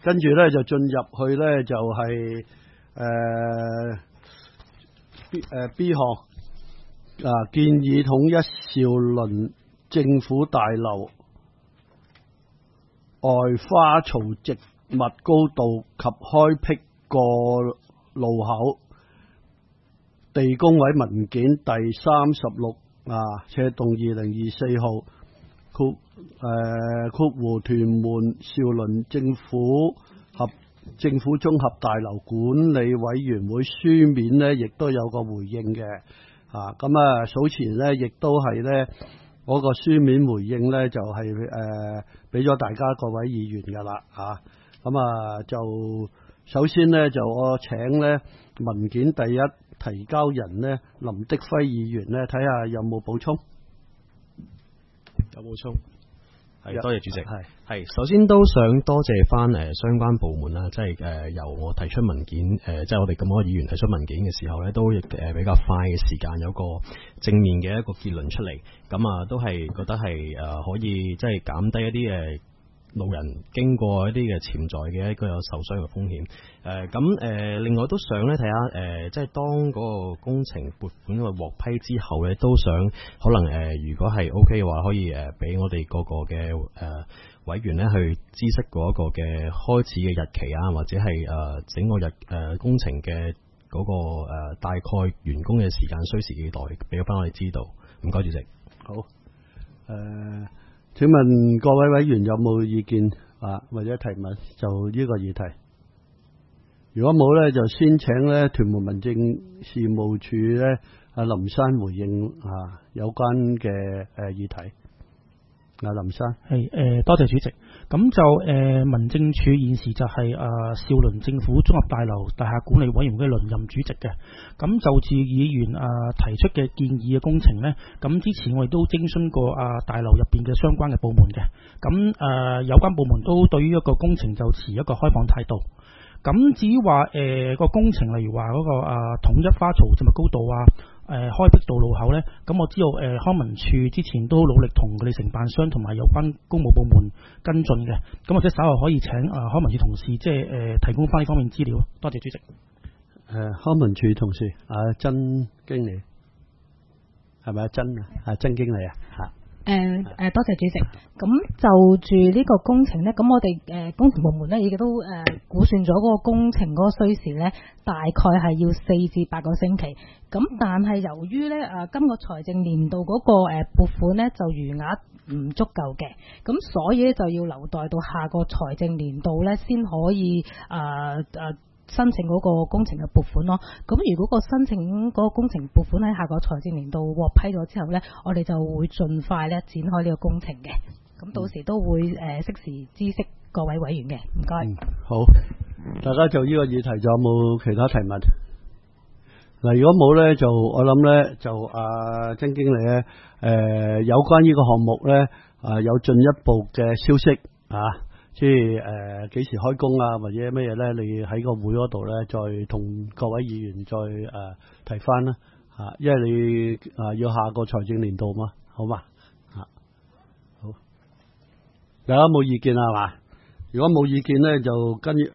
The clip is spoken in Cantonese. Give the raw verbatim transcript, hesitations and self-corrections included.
跟住咧就進入去咧就係誒 B 誒 B 項啊，建議統一兆麟政府大樓外花槽植物高度及開闢過路口。地工委文件第三十六啊，斜動二零二四號括誒括弧屯門兆麟政府合政府綜合大樓管理委員會書面呢，亦都有個回應嘅啊。咁啊，數前呢，亦都係呢嗰個書面回應呢，就係誒俾咗大家各位議員噶啦啊。咁啊，就首先呢，就我請呢文件第一提交人呢，林德輝議員呢，睇下有冇補充。 有補充，係多謝主席。 係係首先都想多謝翻誒相關部門啦，即係誒由我提出文件誒，即係我哋咁多議員提出文件嘅時候咧，都亦誒比較快嘅時間有個正面嘅一個結論出嚟。咁啊，都係覺得係誒可以即係減低一啲誒路人經過一啲嘅潛在嘅一個有受傷嘅風險。誒咁誒，另外都想咧睇下誒，即係當嗰個工程撥款嘅獲批之後咧，都想可能誒、呃，如果係 O K 嘅話，可以誒俾、呃、我哋個個嘅誒、呃、委員咧去知悉嗰個嘅開始嘅日期啊，或者係誒、呃、整個日誒、呃、工程嘅嗰、那個誒、呃、大概完工嘅時間需時幾耐，俾翻我哋知道。唔該，主席。 好。誒、呃，請問各位委員有冇意見啊，或者提問就呢個議題？如果冇咧，就先請咧屯門民政事務處咧阿林生回應啊有關嘅誒議題。阿林生係誒多謝主席。咁就誒、呃、民政處現時就係誒兆麟政府綜合大樓大廈管理委員會輪任主席嘅。咁就住議員啊、呃、提出嘅建議嘅工程呢，咁之前我哋都徵詢過啊大樓入邊嘅相關嘅部門嘅。咁誒、呃、有關部門都對於一個工程就持一個開放態度。咁至於話誒個工程，例如話嗰、那個啊統一花槽植物高度啊，誒、呃、開闢道路口呢，咁我知道誒、呃、康文署之前都努力同佢哋承辦商同埋有關公務部門跟進嘅，咁或者稍後可以請啊、呃、康文署同事即係誒、呃、提供翻呢方面資料。多謝主席。誒、 呃、康文署同事阿曾經理係咪阿曾啊？阿曾經理啊嚇。 誒誒、呃，多謝主席。咁就住呢個工程呢，咁我哋誒、呃、工程部門呢，亦都誒、呃、估算咗嗰個工程嗰個需時呢，大概係要四至八個星期。咁但係由於呢誒、呃、今個財政年度嗰、那個誒、呃、撥款呢，就餘額唔足夠嘅，咁所以咧就要留待到下個財政年度呢，先可以誒誒。呃呃申請嗰個工程嘅撥款咯，咁如果個申請嗰個工程撥款喺下個財政年度獲批咗之後呢，我哋就會盡快咧展開呢個工程嘅，咁到時都會誒適時知悉各位委員嘅，唔該、嗯。 好，大家就呢個議題仲有冇其他提問？嗱，如果冇呢，就我諗呢，就阿曾經理呢，誒、呃、有關呢個項目呢，啊、呃、有進一步嘅消息啊。即係誒幾時開工啊，或者乜嘢咧？你喺個會嗰度咧，再同各位議員再誒、呃、提翻啦嚇，因為你啊、呃、要下個財政年度嘛，好嘛嚇？好，大家冇意見啊嘛？如果冇意見咧，就跟住